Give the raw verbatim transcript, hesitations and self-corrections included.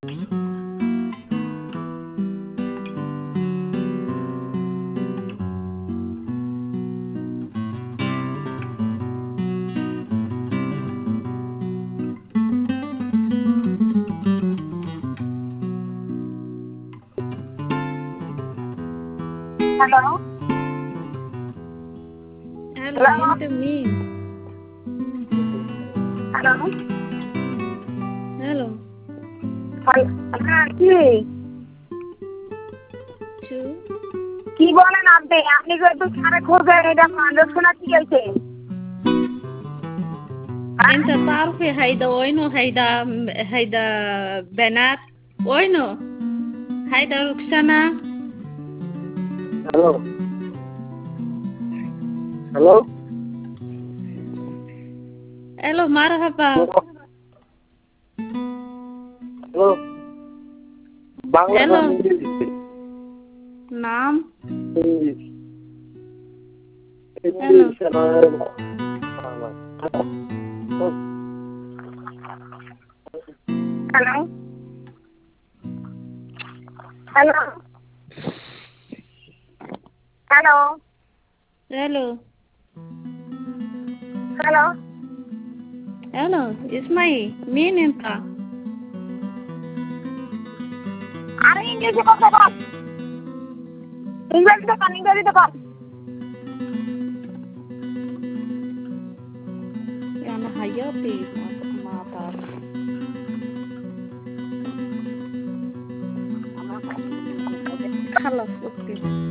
Hello? Hello, Hello? into me. Hello? Hello. হ্যাঁ কি Chu. কি বলেন আপনি আপনি তো একটু সারে খোঁজেন এটা মানুষ শোনা কি গেছে انت تعرفي هيدا وينو هيدا هيدا بنات وينو هيدا روكسانا. Hello hello الو مرحبا. Hello Bangla hello. না ইংরেজি نعم. English hello. ইংলিশ আর Bangla hello hello hello الو. Hello الو اسمعي مين انت؟ আরে ইংরেজি কথা বল ইংরেজিতে বল ইংরেজিতে বল يعني حياتي ما ما تعرف. خلص اوكي.